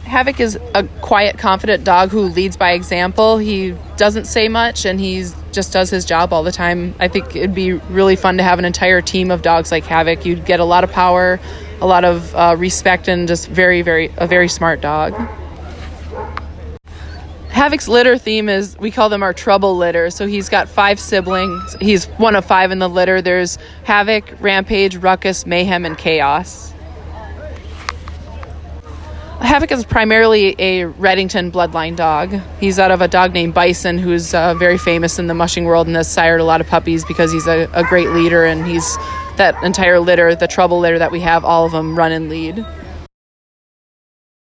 Havoc is a quiet, confident dog who leads by example. He doesn't say much, and he just does his job all the time. I think it'd be really fun to have an entire team of dogs like Havoc. You'd get a lot of power, a lot of respect, and just a very smart dog. Havoc's litter theme is, we call them our trouble litter. So he's got 5 siblings. He's one of 5 in the litter. There's Havoc, Rampage, Ruckus, Mayhem, and Chaos. Havoc is primarily a Reddington bloodline dog. He's out of a dog named Bison, who's very famous in the mushing world and has sired a lot of puppies because he's a great leader, and he's that entire litter, the trouble litter that we have, all of them run and lead.